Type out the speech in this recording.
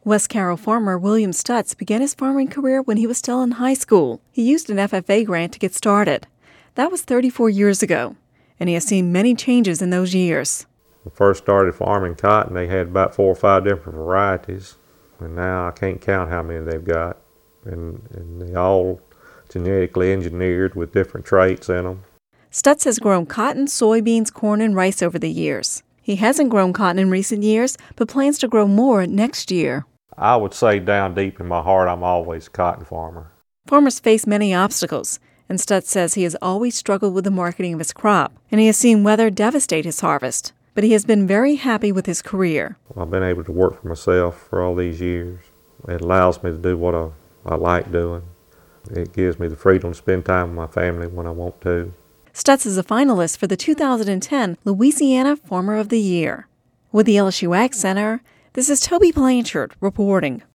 West Carroll farmer William Stutz began his farming career when he was still in high school. He used an FFA grant to get started. That was 34 years ago, and he has seen many changes in those years. When I first started farming cotton, they had about 4 or 5 different varieties, and now I can't count how many they've got. And they all genetically engineered with different traits in them. Stutz has grown cotton, soybeans, corn, and rice over the years. He hasn't grown cotton in recent years, but plans to grow more next year. I would say down deep in my heart, I'm always a cotton farmer. Farmers face many obstacles, and Stutz says he has always struggled with the marketing of his crop, and he has seen weather devastate his harvest. But he has been very happy with his career. I've been able to work for myself for all these years. It allows me to do what I like doing. It gives me the freedom to spend time with my family when I want to. Stutz is a finalist for the 2010 Louisiana Farmer of the Year. With the LSU Ag Center, this is Toby Blanchard reporting.